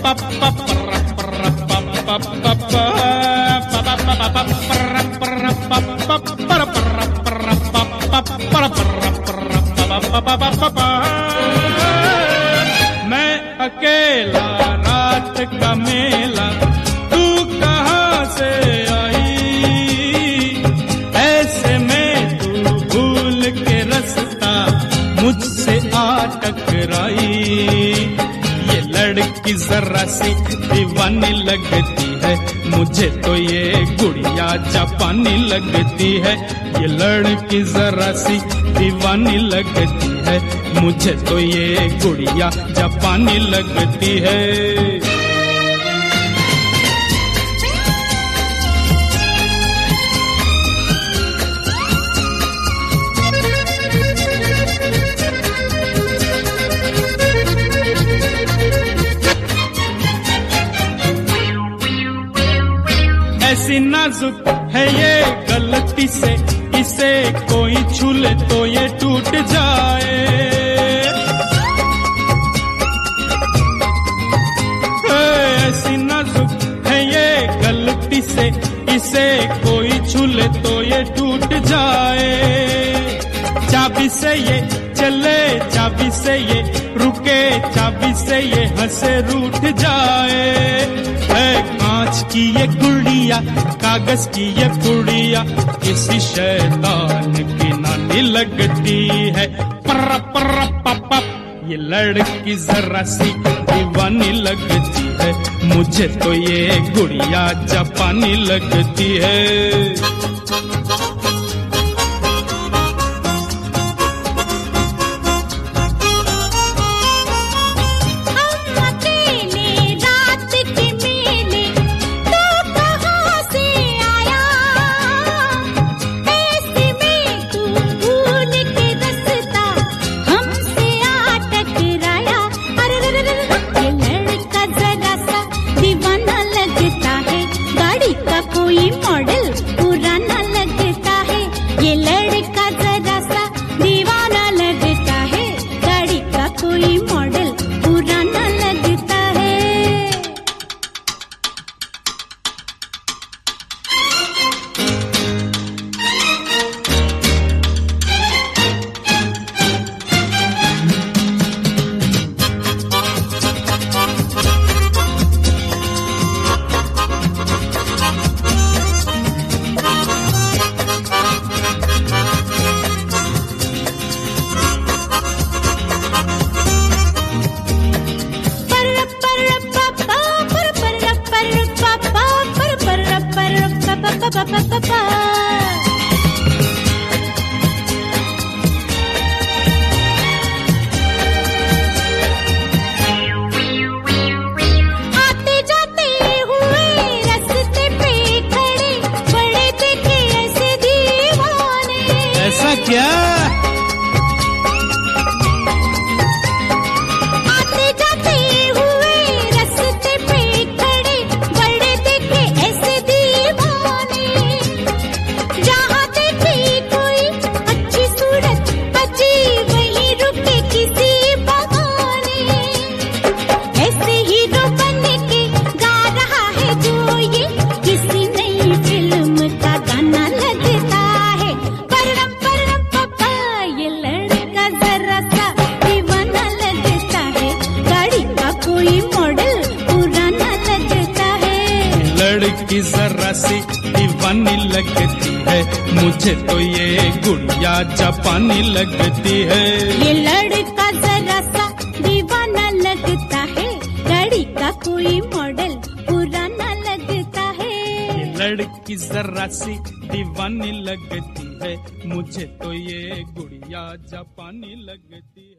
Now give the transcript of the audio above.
मैं अकेला रात का मेला, तू कहाँ से आई? ऐसे में तू भूल के रास्ता मुझसे आ टकराई। ये लड़की जरा सी दीवानी लगती है, मुझे तो ये गुड़िया जापानी लगती है। ये लड़की जरा सी दीवानी लगती है, मुझे तो ये गुड़िया जापानी लगती है। ऐसी नाजुक है ये गलती से, इसे कोई छू ले तो ये टूट जाए। ऐसी नाजुक है ये गलती से, इसे कोई छू ले तो ये टूट जाए। चाबी से ये चले, चाबी से ये रुके, चाबी से ये हंसे रूठ जाए। कांच की ये गुड़िया, कागज की ये गुड़िया, किसी शैतान की नानी लगती है। पर्रा पर्रा पापा, ये लड़की जरा सी दीवानी लगती है, मुझे तो ये गुड़िया जापानी लगती है। लड़की जरा सी दीवानी लगती है, मुझे तो ये गुड़िया जापानी लगती है। ये लड़का जरा सा दीवाना लगता है, गाड़ी का कोई मॉडल पुराना लगता है। ये लड़की जरा सी दीवानी लगती है, मुझे तो ये गुड़िया जापानी लगती है।